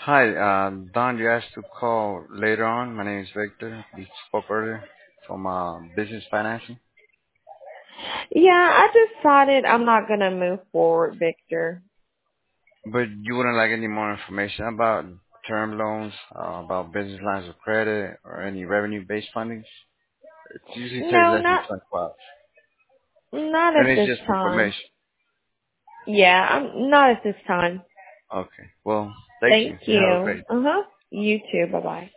Hi, Don, you asked to call later on. My name is Victor. We spoke earlier from business financing. Yeah, I decided I'm not gonna move forward, Victor. But you wouldn't like any more information about term loans, about business lines of credit, or any revenue-based funding? It usually takes No, less than not 24 hours. not And at it's this just time. information. Yeah, I'm not at this time. Okay. Well, thank you. Thank You have a you. great You too. Bye bye.